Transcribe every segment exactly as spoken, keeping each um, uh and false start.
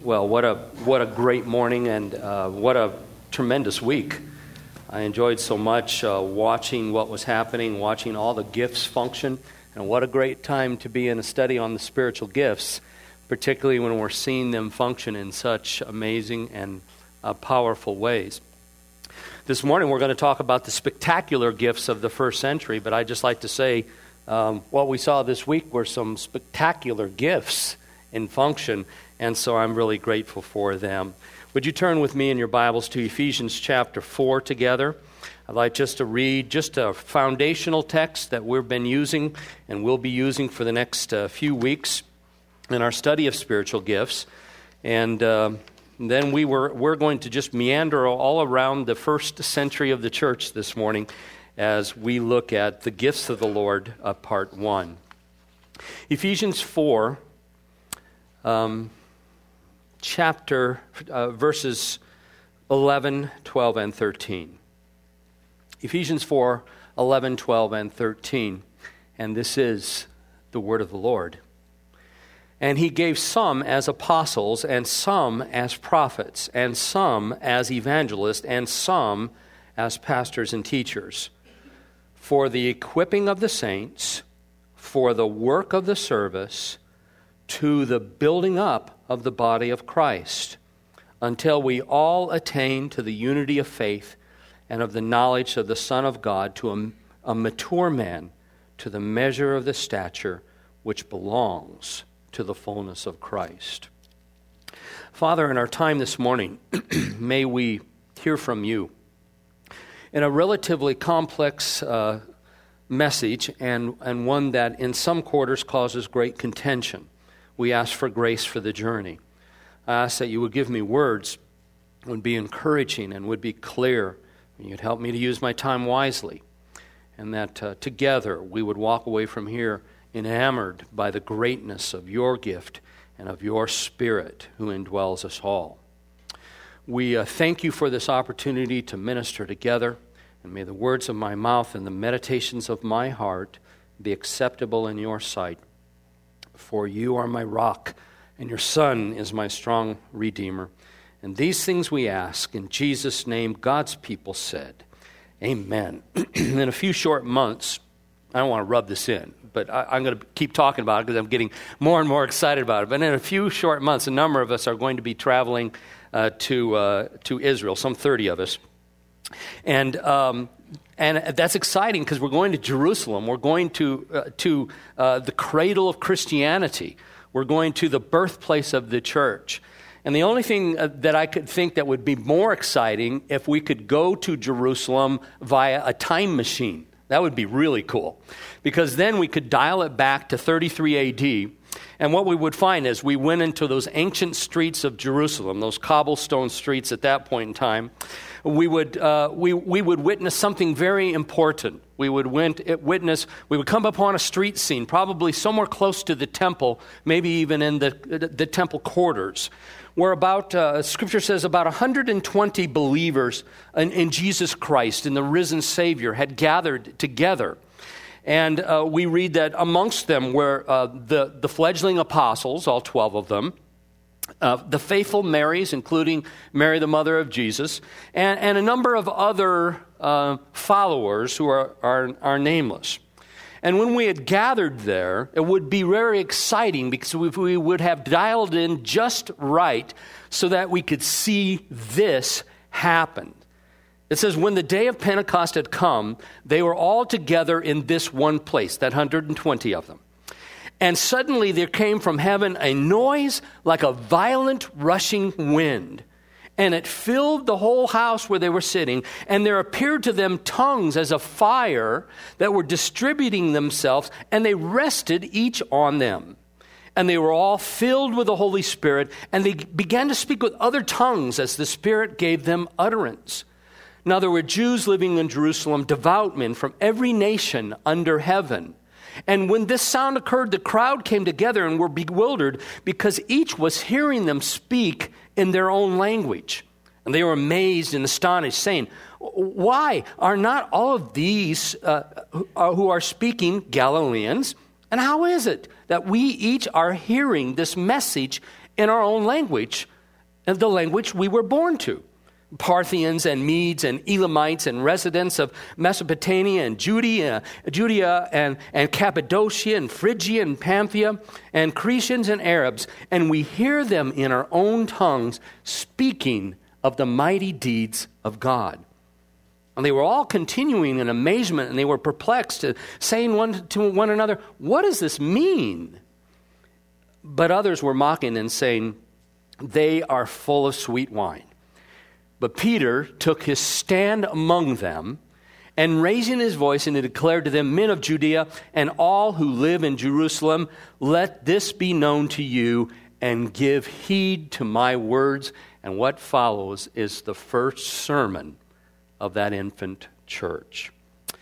Well, what a what a great morning and uh, what a tremendous week. I enjoyed so much uh, watching what was happening, watching all the gifts function, and what a great time to be in a study on the spiritual gifts, particularly when we're seeing them function in such amazing and uh, powerful ways. This morning we're going to talk about the spectacular gifts of the first century, but I'd just like to say um, what we saw this week were some spectacular gifts in function, and so I'm really grateful for them. Would you turn with me in your Bibles to Ephesians chapter four together? I'd like just to read just a foundational text that we've been using and will be using for the next uh, few weeks in our study of spiritual gifts. And uh, then we were, we're going to just meander all around the first century of the church this morning as we look at the gifts of the Lord, uh, part one. Ephesians four, Um, chapter, uh, verses eleven, twelve, and thirteen. Ephesians four, eleven, twelve, and thirteen. And this is the word of the Lord. And he gave some as apostles, and some as prophets, and some as evangelists, and some as pastors and teachers, for the equipping of the saints, for the work of the service, to the building up of the body of Christ, until we all attain to the unity of faith and of the knowledge of the Son of God, to a, a mature man, to the measure of the stature which belongs to the fullness of Christ. Father, in our time this morning, may we hear from you in a relatively complex uh, message, and, and one that in some quarters causes great contention. We ask for grace for the journey. I ask that you would give me words that would be encouraging and would be clear, and you'd help me to use my time wisely, and that uh, together we would walk away from here enamored by the greatness of your gift and of your Spirit who indwells us all. We uh, thank you for this opportunity to minister together, and may the words of my mouth and the meditations of my heart be acceptable in your sight. For you are my rock, and your Son is my strong Redeemer. And these things we ask in Jesus' name, God's people said, amen. In a few short months, I don't want to rub this in, but I, I'm going to keep talking about it because I'm getting more and more excited about it. But in a few short months, a number of us are going to be traveling uh, to uh, to Israel, some thirty of us. And um And that's exciting because we're going to Jerusalem. We're going to uh, to uh, the cradle of Christianity. We're going to the birthplace of the church. And the only thing uh, that I could think that would be more exciting if we could go to Jerusalem via a time machine. That would be really cool. Because then we could dial it back to thirty-three A D. And what we would find is we went into those ancient streets of Jerusalem, those cobblestone streets at that point in time. We would uh, we we would witness something very important. We would witness we would come upon a street scene, probably somewhere close to the temple, maybe even in the the, the temple quarters, where about uh, Scripture says about one hundred twenty believers in, in Jesus Christ, in the risen Savior, had gathered together. And uh, we read that amongst them were uh, the, the fledgling apostles, all twelve of them, uh, the faithful Marys, including Mary, the mother of Jesus, and, and a number of other uh, followers who are, are, are nameless. And when we had gathered there, it would be very exciting because we, we would have dialed in just right so that we could see this happen. It says, when the day of Pentecost had come, they were all together in this one place, that one hundred twenty of them. And suddenly there came from heaven a noise like a violent rushing wind, and it filled the whole house where they were sitting, and there appeared to them tongues as of fire that were distributing themselves, and they rested each on them. And they were all filled with the Holy Spirit, and they began to speak with other tongues as the Spirit gave them utterance. Now there were Jews living in Jerusalem, devout men from every nation under heaven. And when this sound occurred, the crowd came together and were bewildered because each was hearing them speak in their own language. And they were amazed and astonished, saying, why are not all of these uh, who are speaking Galileans? And how is it that we each are hearing this message in our own language, and the language we were born to. Parthians and Medes and Elamites and residents of Mesopotamia and Judea, Judea and, and Cappadocia and Phrygia and Pamphylia and Cretians and Arabs, and we hear them in our own tongues speaking of the mighty deeds of God. And they were all continuing in amazement, and they were perplexed, saying one to one another, "What does this mean?" But others were mocking and saying, "They are full of sweet wine." But Peter took his stand among them, and raising his voice, and he declared to them, "Men of Judea and all who live in Jerusalem, let this be known to you, and give heed to my words." And what follows is the first sermon of that infant church.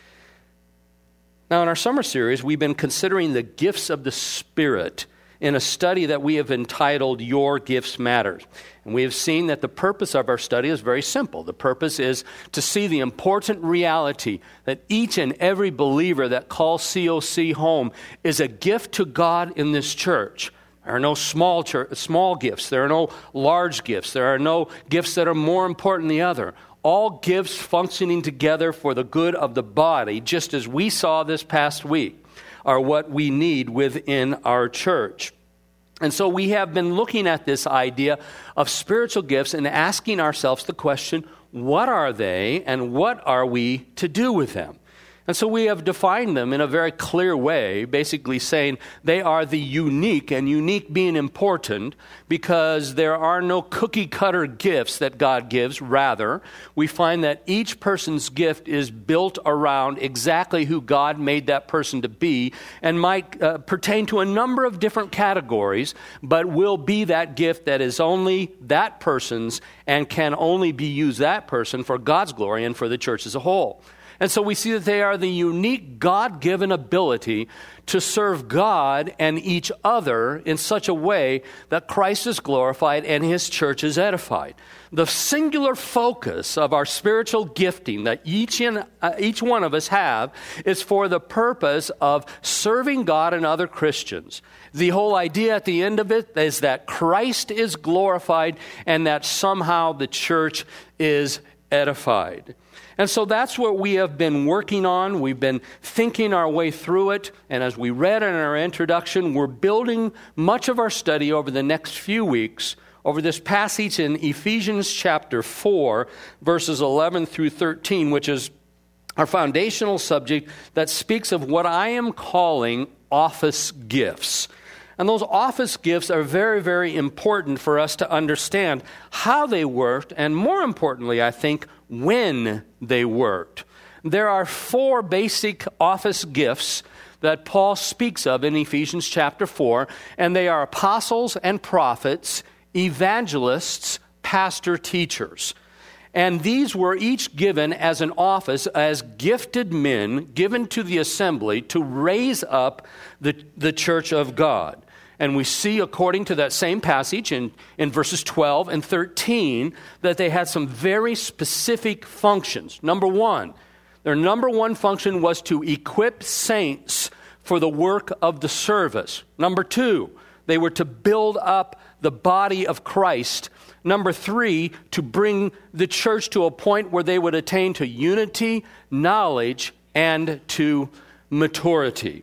Now, in our summer series, we've been considering the gifts of the Spirit in a study that we have entitled Your Gifts Matter. And we have seen that the purpose of our study is very simple. The purpose is to see the important reality that each and every believer that calls C O C home is a gift to God in this church. There are no small church, small gifts. There are no large gifts. There are no gifts that are more important than the other. All gifts functioning together for the good of the body, just as we saw this past week, are what we need within our church. And so we have been looking at this idea of spiritual gifts and asking ourselves the question, what are they and what are we to do with them? And so we have defined them in a very clear way, basically saying they are the unique, and unique being important because there are no cookie-cutter gifts that God gives. Rather, we find that each person's gift is built around exactly who God made that person to be and might uh, pertain to a number of different categories, but will be that gift that is only that person's and can only be used that person for God's glory and for the church as a whole. And so we see that they are the unique God-given ability to serve God and each other in such a way that Christ is glorified and His church is edified. The singular focus of our spiritual gifting that each, in, uh, each one of us have is for the purpose of serving God and other Christians. The whole idea at the end of it is that Christ is glorified and that somehow the church is edified. And so that's what we have been working on. We've been thinking our way through it. And as we read in our introduction, we're building much of our study over the next few weeks over this passage in Ephesians chapter four, verses eleven through thirteen, which is our foundational subject that speaks of what I am calling office gifts. And those office gifts are very, very important for us to understand how they worked, and more importantly, I think, when they worked. There are four basic office gifts that Paul speaks of in Ephesians chapter four, and they are apostles and prophets, evangelists, pastor, teachers. And these were each given as an office, as gifted men given to the assembly to raise up the, the church of God. And we see, according to that same passage in, in verses twelve and thirteen, that they had some very specific functions. Number one, their number one function was to equip saints for the work of the service. Number two, they were to build up the body of Christ. Number three, to bring the church to a point where they would attain to unity, knowledge, and to maturity.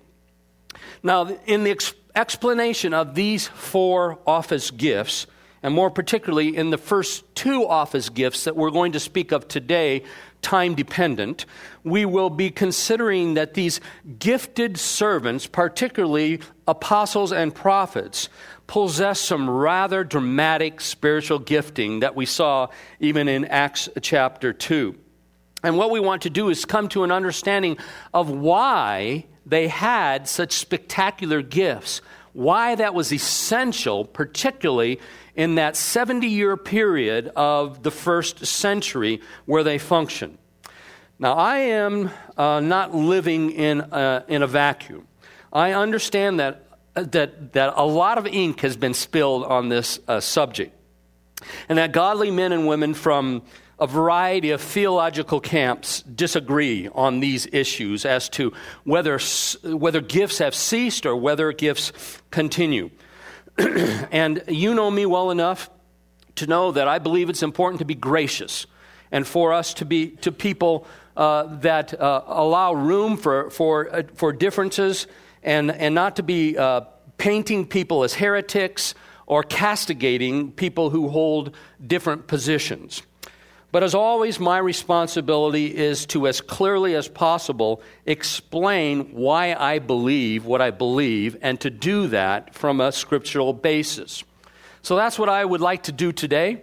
Now, in the exp- explanation of these four office gifts, and more particularly in the first two office gifts that we're going to speak of today, time-dependent, we will be considering that these gifted servants, particularly apostles and prophets, possess some rather dramatic spiritual gifting that we saw even in Acts chapter two. And what we want to do is come to an understanding of why they had such spectacular gifts, why that was essential, particularly in that seventy-year period of the first century where they functioned. Now, I am uh, not living in a, in a vacuum. I understand that, that, that a lot of ink has been spilled on this uh, subject, and that godly men and women from a variety of theological camps disagree on these issues as to whether whether gifts have ceased or whether gifts continue. And you know me well enough to know that I believe it's important to be gracious and for us to be to people uh, that uh, allow room for for uh, for differences and and not to be uh, painting people as heretics or castigating people who hold different positions. But as always, my responsibility is to, as clearly as possible, explain why I believe what I believe, and to do that from a scriptural basis. So that's what I would like to do today.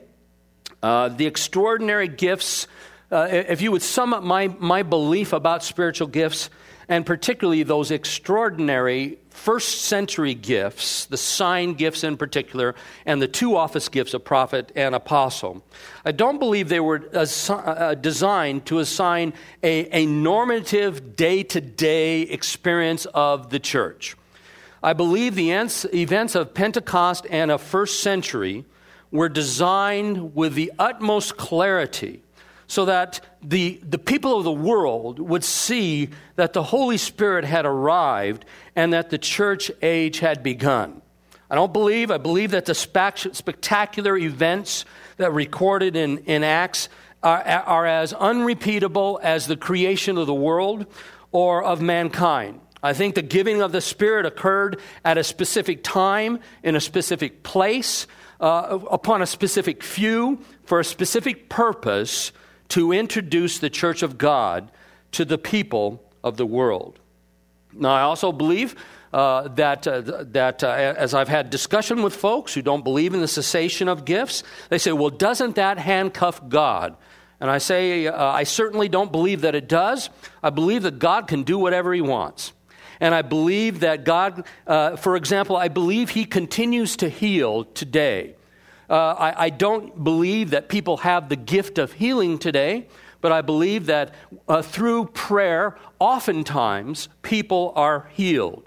Uh, the extraordinary gifts, uh, if you would sum up my, my belief about spiritual gifts, and particularly those extraordinary first century gifts, the sign gifts in particular, and the two office gifts of prophet and apostle. I don't believe they were assi- uh, designed to assign a, a normative day-to-day experience of the church. I believe the ents- events of Pentecost and of first century were designed with the utmost clarity so that the, the people of the world would see that the Holy Spirit had arrived and that the church age had begun. I don't believe, I believe that the spectacular events that are recorded in, in Acts are, are as unrepeatable as the creation of the world or of mankind. I think the giving of the Spirit occurred at a specific time, in a specific place, uh, upon a specific few, for a specific purpose, to introduce the church of God to the people of the world. Now, I also believe uh, that, uh, that uh, as I've had discussion with folks who don't believe in the cessation of gifts, they say, well, doesn't that handcuff God? And I say, uh, I certainly don't believe that it does. I believe that God can do whatever he wants. And I believe that God, uh, for example, I believe he continues to heal today. Uh, I, I don't believe that people have the gift of healing today, but I believe that uh, through prayer, oftentimes people are healed.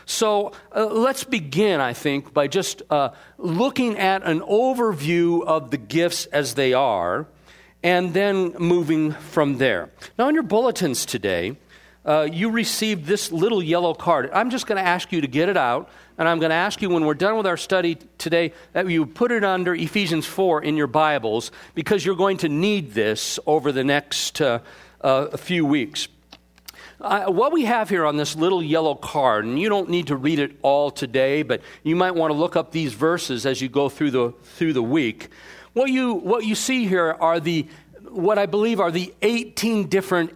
So uh, let's begin, I think, by just uh, looking at an overview of the gifts as they are, and then moving from there. Now, in your bulletins today, uh, you received this little yellow card. I'm just going to ask you to get it out. And I'm going to ask you, when we're done with our study today, that you put it under Ephesians four in your Bibles, because you're going to need this over the next uh, uh, few weeks. Uh, what we have here on this little yellow card, and you don't need to read it all today, but you might want to look up these verses as you go through the through the week. What you what you see here are the what I believe are the eighteen different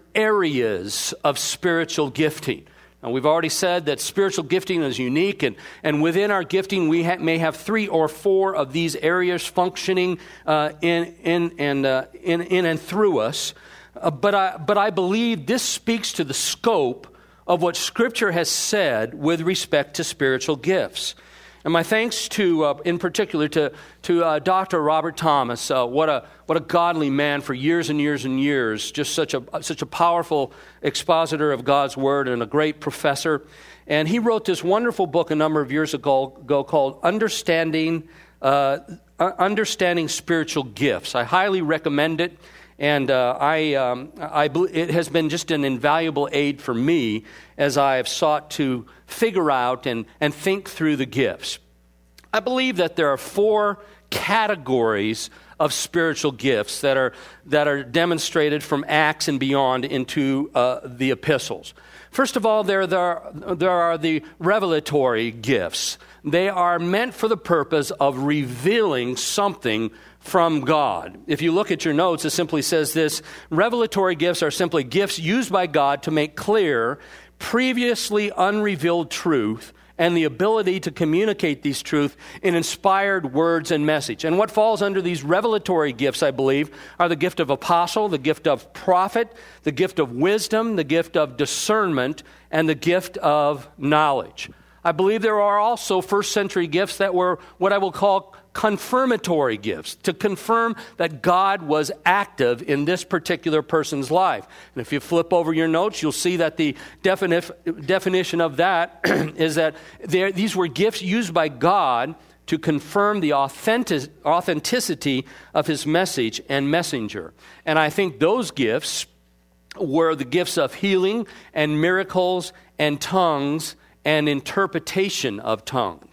areas of spiritual gifting. Now, we've already said that spiritual gifting is unique, and, and within our gifting, we ha- may have three or four of these areas functioning uh, in, in, and, uh, in, in and through us. Uh, but, I, but I believe this speaks to the scope of what Scripture has said with respect to spiritual gifts. And my thanks to, uh, in particular, to to uh, Doctor Robert Thomas. Uh, what a what a godly man for years and years and years. Just such a such a powerful expositor of God's Word and a great professor. And he wrote this wonderful book a number of years ago, ago called "Understanding uh, Understanding Spiritual Gifts." I highly recommend it. And uh, I, um, I, it has been just an invaluable aid for me as I have sought to figure out and, and think through the gifts. I believe that there are four categories of spiritual gifts that are that are demonstrated from Acts and beyond into uh, the epistles. First of all, there, there, there are the revelatory gifts. They are meant for the purpose of revealing something from God. If you look at your notes, it simply says this: revelatory gifts are simply gifts used by God to make clear previously unrevealed truth and the ability to communicate these truths in inspired words and message. And what falls under these revelatory gifts, I believe, are the gift of apostle, the gift of prophet, the gift of wisdom, the gift of discernment, and the gift of knowledge. I believe there are also first century gifts that were what I will call confirmatory gifts, to confirm that God was active in this particular person's life. And if you flip over your notes, you'll see that the defini- definition of that is that these were gifts used by God to confirm the authentic- authenticity of his message and messenger. And I think those gifts were the gifts of healing and miracles and tongues and interpretation of tongues.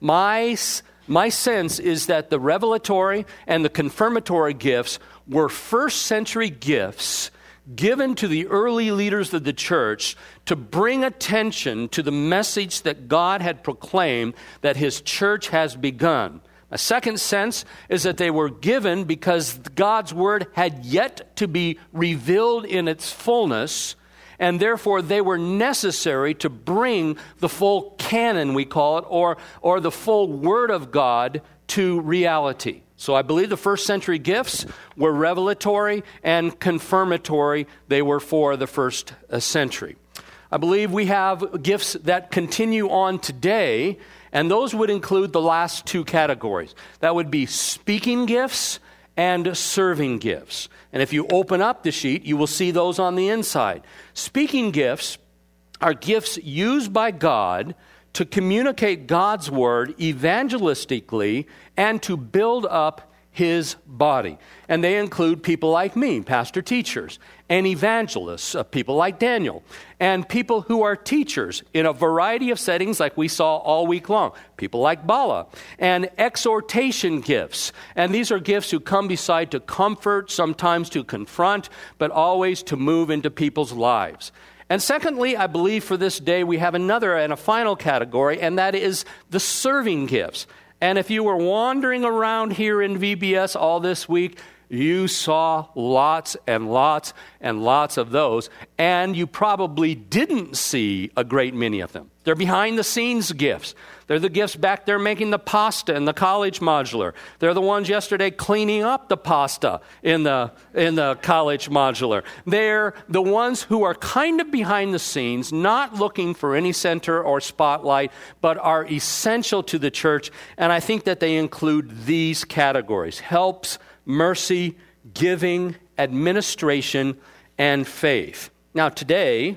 My, my sense is that the revelatory and the confirmatory gifts were first century gifts given to the early leaders of the church to bring attention to the message that God had proclaimed that his church has begun. A second sense is that they were given because God's word had yet to be revealed in its fullness, and therefore they were necessary to bring the full canon, we call it, or, or the full word of God to reality. So I believe the first century gifts were revelatory and confirmatory. They were for the first century. I believe we have gifts that continue on today, and those would include the last two categories. That would be speaking gifts and serving gifts. And if you open up the sheet, you will see those on the inside. Speaking gifts are gifts used by God to communicate God's word evangelistically and to build up his body. And they include people like me, pastor teachers, and evangelists, uh, people like Daniel, and people who are teachers in a variety of settings like we saw all week long, people like Bala, and exhortation gifts. And these are gifts who come beside to comfort, sometimes to confront, but always to move into people's lives. And secondly, I believe for this day we have another and a final category, and that is the serving gifts. And if you were wandering around here in V B S all this week, you saw lots and lots and lots of those, and you probably didn't see a great many of them. They're behind-the-scenes gifts. They're the gifts back there making the pasta in the college modular. They're the ones yesterday cleaning up the pasta in the in the college modular. They're the ones who are kind of behind the scenes, not looking for any center or spotlight, but are essential to the church. And I think that they include these categories: helps, mercy, giving, administration, and faith. Now today,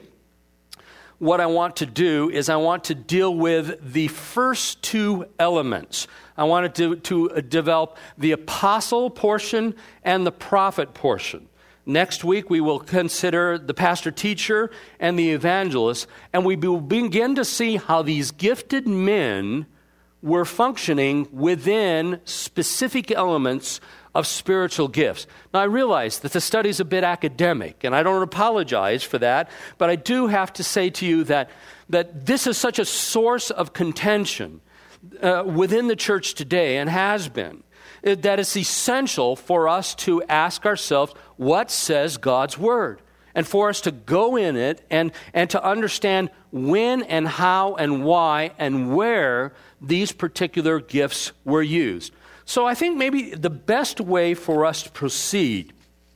what I want to do is I want to deal with the first two elements. I want to, to develop the apostle portion and the prophet portion. Next week, we will consider the pastor-teacher and the evangelist, and we will begin to see how these gifted men were functioning within specific elements of spiritual gifts. Now, I realize that the study is a bit academic, and I don't apologize for that, but I do have to say to you that, that this is such a source of contention uh, within the church today, and has been, that it's essential for us to ask ourselves, what says God's Word? And for us to go in it and, and to understand when and how and why and where these particular gifts were used. So I think maybe the best way for us to proceed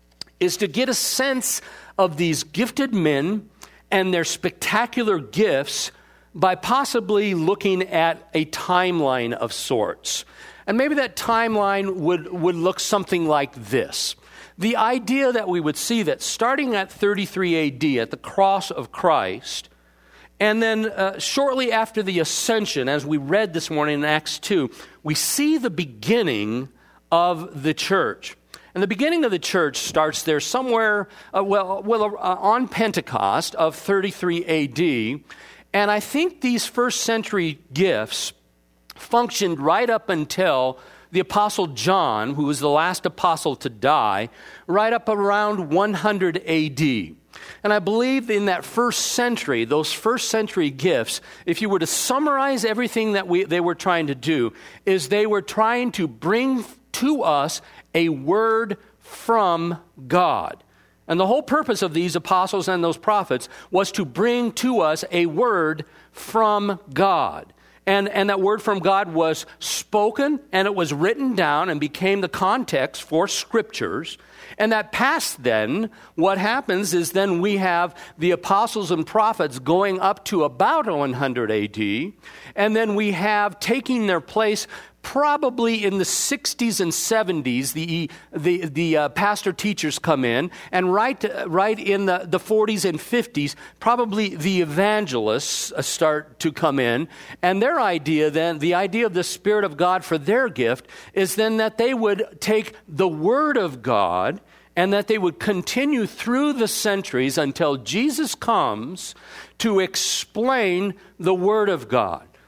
is to get a sense of these gifted men and their spectacular gifts by possibly looking at a timeline of sorts. And maybe that timeline would, would look something like this. The idea that we would see that starting at thirty-three A D, at the cross of Christ, and then uh, shortly after the ascension, as we read this morning in Acts two, we see the beginning of the church. And the beginning of the church starts there somewhere, uh, well, well uh, on Pentecost of thirty-three A D. And I think these first century gifts functioned right up until the Apostle John, who was the last apostle to die, right up around one hundred A D. And I believe in that first century, those first century gifts, if you were to summarize everything that we they were trying to do, is they were trying to bring to us a word from God. And the whole purpose of these apostles and those prophets was to bring to us a word from God. And, and that word from God was spoken, and it was written down and became the context for scriptures. And that past then, what happens is then we have the apostles and prophets going up to about one hundred A D, and then we have taking their place probably in the sixties and seventies, the the the uh, pastor teachers come in, and right uh, right in the, the forties and fifties, probably the evangelists uh, start to come in, and their idea then, the idea of the Spirit of God for their gift is then that they would take the Word of God and that they would continue through the centuries until Jesus comes to explain the Word of God.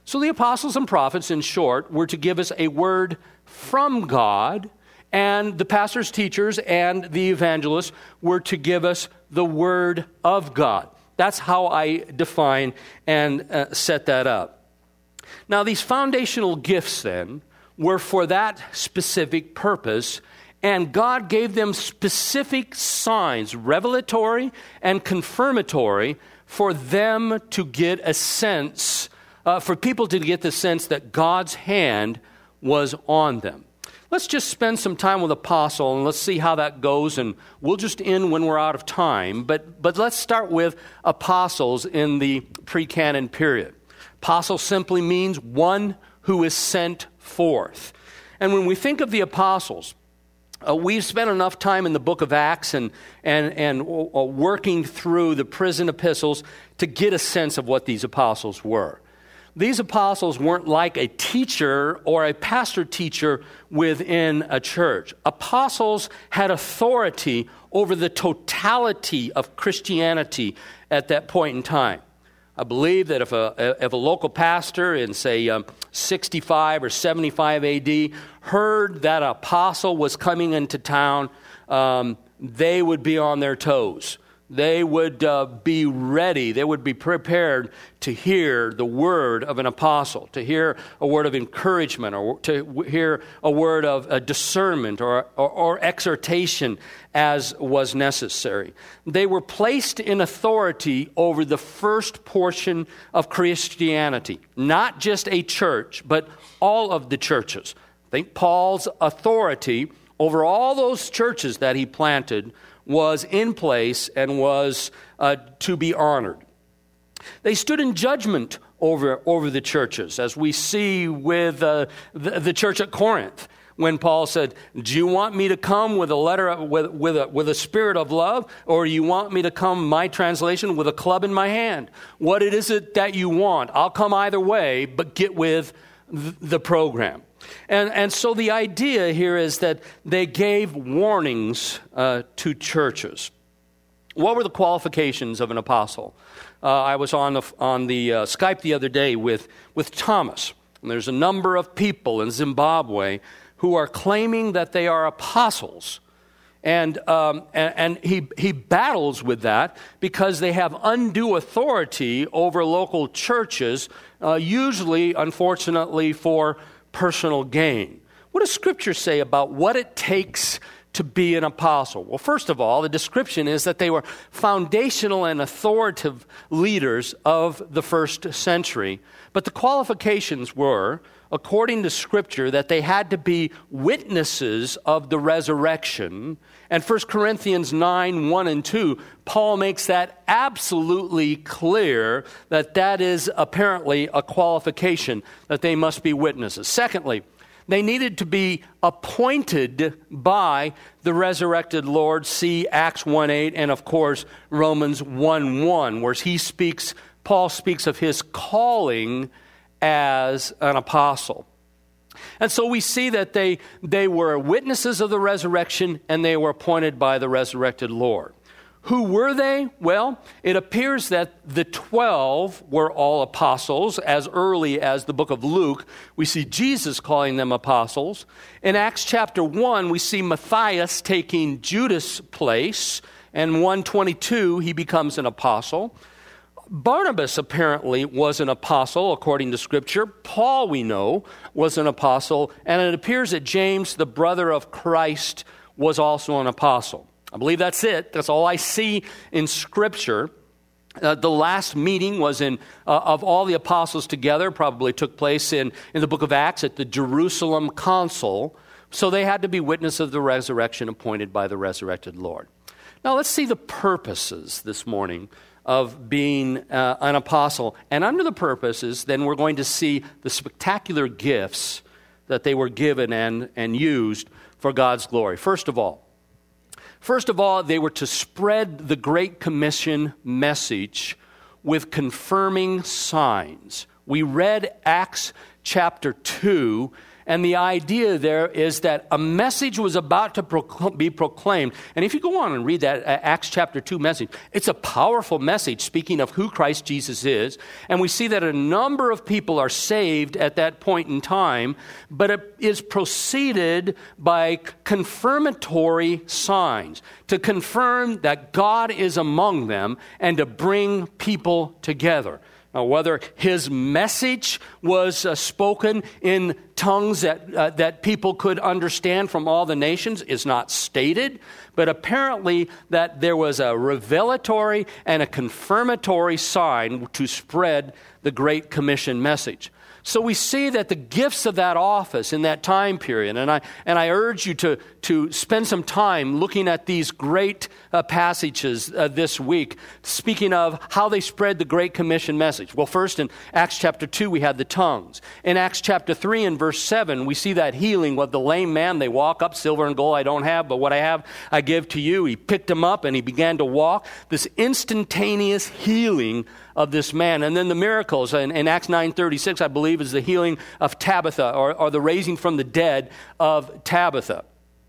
So the apostles and prophets, in short, were to give us a word from God, and the pastors, teachers, and the evangelists were to give us the word of God. That's how I define and uh, set that up. Now, these foundational gifts, then, were for that specific purpose, and God gave them specific signs, revelatory and confirmatory, for them to get a sense, uh, for people to get the sense that God's hand was on them. Let's just spend some time with apostle, and let's see how that goes, and we'll just end when we're out of time. But, but let's start with apostles in the pre-canon period. Apostle simply means one who is sent forth. And when we think of the apostles, uh, we've spent enough time in the book of Acts and, and, and uh, working through the prison epistles to get a sense of what these apostles were. These apostles weren't like a teacher or a pastor teacher within a church. Apostles had authority over the totality of Christianity at that point in time. I believe that if a, if a local pastor in, say, um, sixty-five or seventy-five A D heard that an apostle was coming into town, um, they would be on their toes. They would uh, be ready. They would be prepared to hear the word of an apostle, to hear a word of encouragement, or to hear a word of a discernment or, or, or exhortation as was necessary. They were placed in authority over the first portion of Christianity, not just a church, but all of the churches. I think Paul's authority over all those churches that he planted was in place and was uh, to be honored. They stood in judgment over, over the churches, as we see with uh, the, the church at Corinth, when Paul said, do you want me to come with a letter, with, with, a, with a spirit of love, or do you want me to come, my translation, with a club in my hand? What it is it that you want? I'll come either way, but get with th- the program. And, and so the idea here is that they gave warnings uh, to churches. What were the qualifications of an apostle? Uh, I was on the, on the uh, Skype the other day with, with Thomas. And there's a number of people in Zimbabwe who are claiming that they are apostles. And, um, and, and he, he battles with that because they have undue authority over local churches, uh, usually, unfortunately, for personal gain. What does Scripture say about what it takes to be an apostle? Well, first of all, the description is that they were foundational and authoritative leaders of the first century. But the qualifications were, according to Scripture, that they had to be witnesses of the resurrection. And First Corinthians nine, one and two, Paul makes that absolutely clear that that is apparently a qualification, that they must be witnesses. Secondly, they needed to be appointed by the resurrected Lord. See Acts one eight and, of course, Romans one one, where he speaks, Paul speaks of his calling as an apostle. And so we see that they, they were witnesses of the resurrection, and they were appointed by the resurrected Lord. Who were they? Well, it appears that the twelve were all apostles. As early as the book of Luke, we see Jesus calling them apostles. In Acts chapter one, we see Matthias taking Judas' place, and one twenty-two, he becomes an apostle. Barnabas apparently was an apostle, according to Scripture. Paul, we know, was an apostle. And it appears that James, the brother of Christ, was also an apostle. I believe that's it. That's all I see in Scripture. Uh, the last meeting was in uh, of all the apostles together, probably took place in, in the book of Acts at the Jerusalem Council. So they had to be witnesses of the resurrection appointed by the resurrected Lord. Now let's see the purposes this morning of being uh, an apostle. And under the purposes, then we're going to see the spectacular gifts that they were given and, and used for God's glory. First of all, First of all, they were to spread the Great Commission message with confirming signs. We read Acts chapter two, And the idea there is that a message was about to procl- be proclaimed. And if you go on and read that uh, Acts chapter two message, it's a powerful message speaking of who Christ Jesus is. And we see that a number of people are saved at that point in time, but it is preceded by confirmatory signs to confirm that God is among them and to bring people together. Now, whether his message was uh, spoken in tongues that uh, that people could understand from all the nations is not stated, but apparently that there was a revelatory and a confirmatory sign to spread the Great Commission message. So we see that the gifts of that office in that time period, and I and I urge you to, to spend some time looking at these great uh, passages uh, this week, speaking of how they spread the Great Commission message. Well, first in Acts chapter two, we had the tongues. In Acts chapter three and verse seven, we see that healing with the lame man. They walk up, silver and gold I don't have, but what I have I give to you. He picked him up and he began to walk. This instantaneous healing of this man. And then the miracles in, in Acts nine thirty-six, I believe, is the healing of Tabitha, or, or the raising from the dead of Tabitha.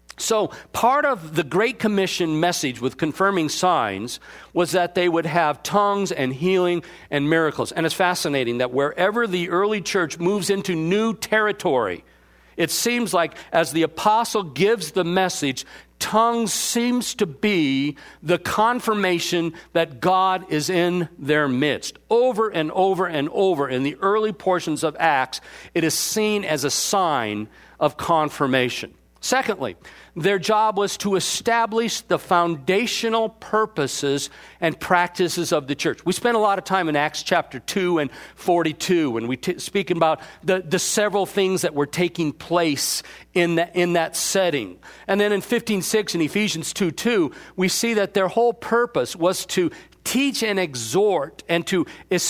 So part of the Great Commission message with confirming signs was that they would have tongues and healing and miracles. And it's fascinating that wherever the early church moves into new territory, it seems like as the apostle gives the message, tongues seems to be the confirmation that God is in their midst. Over and over and over in the early portions of Acts, it is seen as a sign of confirmation. Secondly, their job was to establish the foundational purposes and practices of the church. We spent a lot of time in Acts chapter two and forty-two, and we t- speaking about the, the several things that were taking place in, the, in that setting. And then in fifteen six and Ephesians two two, we see that their whole purpose was to teach and exhort and to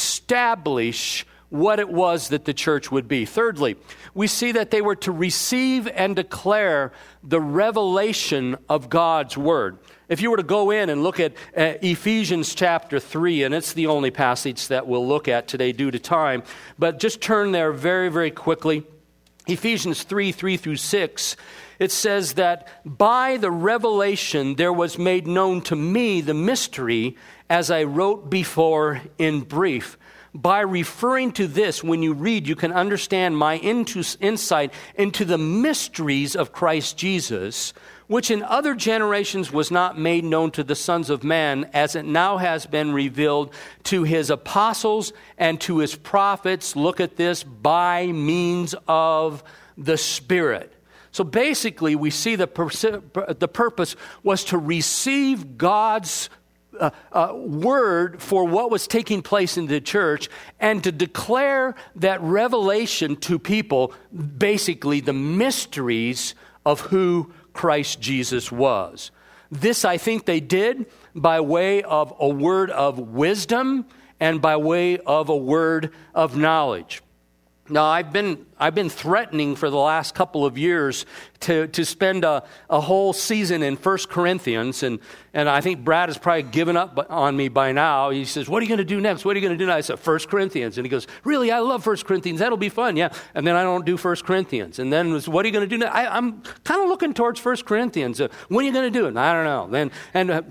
establish what it was that the church would be. Thirdly, we see that they were to receive and declare the revelation of God's word. If you were to go in and look at uh, Ephesians chapter three, and it's the only passage that we'll look at today due to time, but just turn there very, very quickly. Ephesians three, three through six, it says that by the revelation there was made known to me the mystery, as I wrote before in brief. By referring to this, when you read, you can understand my insight into the mysteries of Christ Jesus, which in other generations was not made known to the sons of man, as it now has been revealed to his apostles and to his prophets. Look at this, by means of the Spirit. So basically, we see the, pers- the purpose was to receive God's Uh, uh, word for what was taking place in the church and to declare that revelation to people, basically the mysteries of who Christ Jesus was. This, I think they did by way of a word of wisdom and by way of a word of knowledge. Now, I've been I've been threatening for the last couple of years to, to spend a, a whole season in First Corinthians, and, and I think Brad has probably given up on me by now. He says, what are you going to do next? What are you going to do next? I said, First Corinthians. And he goes, really? I love First Corinthians. That'll be fun, yeah. And then I don't do First Corinthians. And then, was, what are you going to do next? I, I'm kind of looking towards First Corinthians. Uh, when are you going to do it? I don't know. Then, and uh,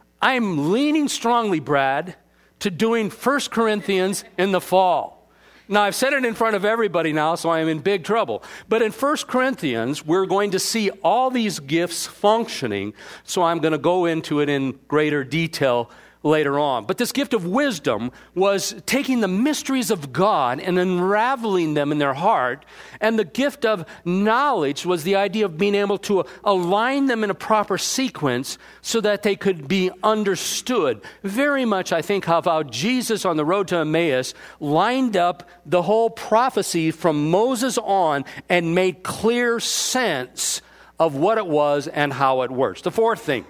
I'm leaning strongly, Brad, to doing First Corinthians in the fall. Now, I've said it in front of everybody now, so I am in big trouble. But in First Corinthians, we're going to see all these gifts functioning, so I'm going to go into it in greater detail later on. But this gift of wisdom was taking the mysteries of God and unraveling them in their heart. And the gift of knowledge was the idea of being able to align them in a proper sequence so that they could be understood. Very much, I think, of how Jesus on the road to Emmaus lined up the whole prophecy from Moses on and made clear sense of what it was and how it works. The fourth thing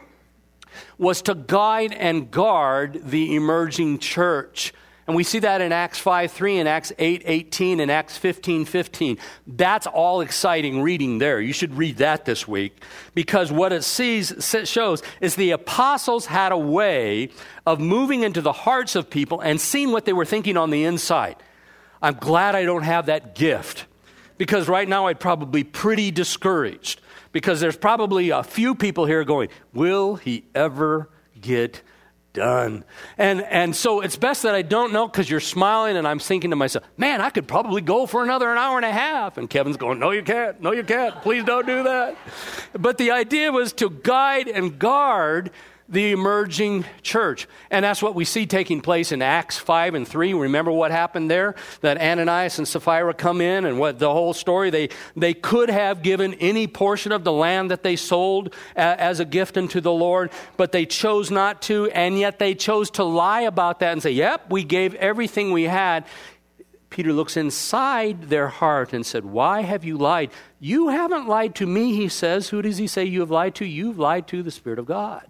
was to guide and guard the emerging church. And we see that in Acts five three and Acts eight eighteen and Acts fifteen fifteen. That's all exciting reading there. You should read that this week, because what it sees shows is the apostles had a way of moving into the hearts of people and seeing what they were thinking on the inside. I'm glad I don't have that gift, because right now I'd probably be pretty discouraged, because there's probably a few people here going, will he ever get done? And and so it's best that I don't know, because you're smiling and I'm thinking to myself, man, I could probably go for another an hour and a half. And Kevin's going, no, you can't. No, you can't. Please don't do that. But the idea was to guide and guard the emerging church. And that's what we see taking place in Acts five and three. Remember what happened there? That Ananias and Sapphira come in, and what the whole story, they, they could have given any portion of the land that they sold a, as a gift unto the Lord, but they chose not to, and yet they chose to lie about that and say, yep, we gave everything we had. Peter looks inside their heart and said, why have you lied? You haven't lied to me, he says. Who does he say you have lied to? You've lied to the Spirit of God.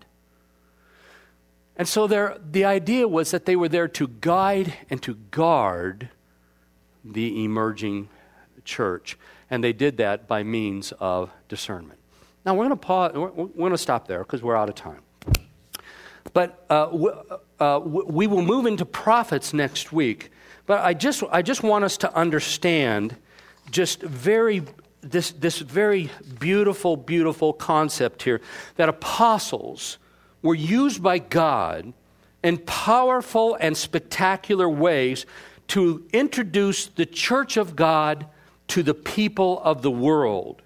And so there, the idea was that they were there to guide and to guard the emerging church. And they did that by means of discernment. Now, we're going to pause. We're, we're going to stop there because we're out of time. But uh, w- uh, we will move into prophets next week. But I just, I just want us to understand just very this, this very beautiful, beautiful concept here, that apostles were used by God in powerful and spectacular ways to introduce the church of God to the people of the world.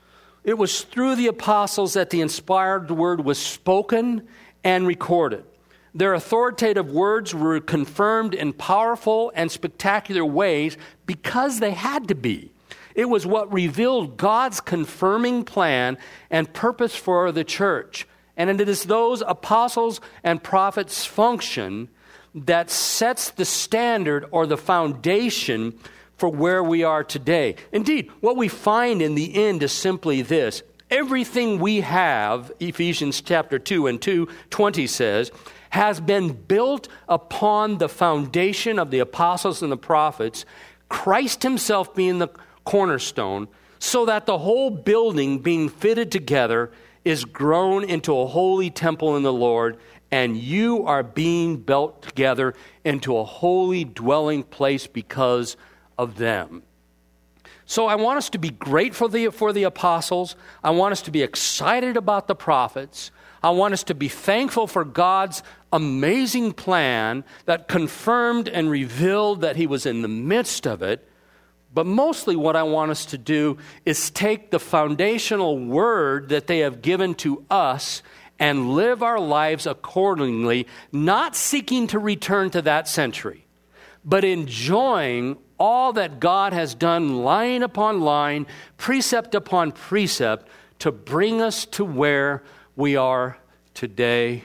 It was through the apostles that the inspired word was spoken and recorded. Their authoritative words were confirmed in powerful and spectacular ways because they had to be. It was what revealed God's confirming plan and purpose for the church. And it is those apostles and prophets' function that sets the standard or the foundation for where we are today. Indeed, what we find in the end is simply this. Everything we have, Ephesians chapter two and two twenty says, has been built upon the foundation of the apostles and the prophets, Christ himself being the cornerstone, so that the whole building being fitted together is grown into a holy temple in the Lord, and you are being built together into a holy dwelling place because of them. So I want us to be grateful for the, for the apostles. I want us to be excited about the prophets. I want us to be thankful for God's amazing plan that confirmed and revealed that he was in the midst of it. But mostly what I want us to do is take the foundational word that they have given to us and live our lives accordingly, not seeking to return to that century, but enjoying all that God has done line upon line, precept upon precept, to bring us to where we are today.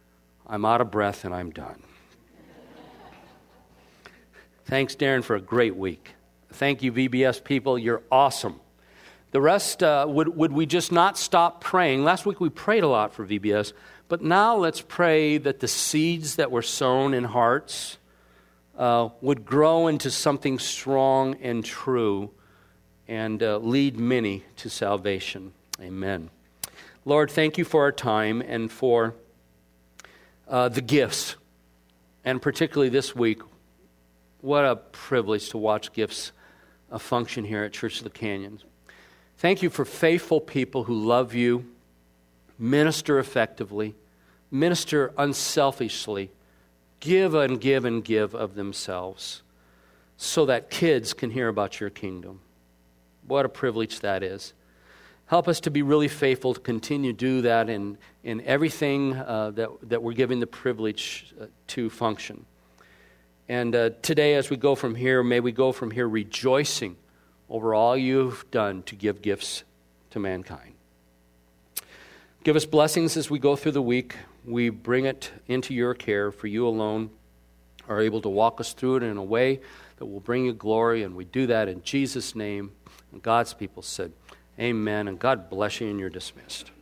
I'm out of breath and I'm done. Thanks, Darren, for a great week. Thank you, V B S people. You're awesome. The rest, uh, would, would we just not stop praying? Last week we prayed a lot for V B S, but now let's pray that the seeds that were sown in hearts uh, would grow into something strong and true and uh, lead many to salvation. Amen. Lord, thank you for our time and for uh, the gifts, and particularly this week. What a privilege to watch gifts uh, function here at Church of the Canyons. Thank you for faithful people who love you, minister effectively, minister unselfishly, give and give and give of themselves so that kids can hear about your kingdom. What a privilege that is. Help us to be really faithful to continue to do that in, in everything uh, that, that we're given the privilege uh, to function. And uh, today as we go from here, may we go from here rejoicing over all you've done to give gifts to mankind. Give us blessings as we go through the week. We bring it into your care, for you alone are able to walk us through it in a way that will bring you glory, and we do that in Jesus' name. And God's people said, amen, and God bless you, and you're dismissed.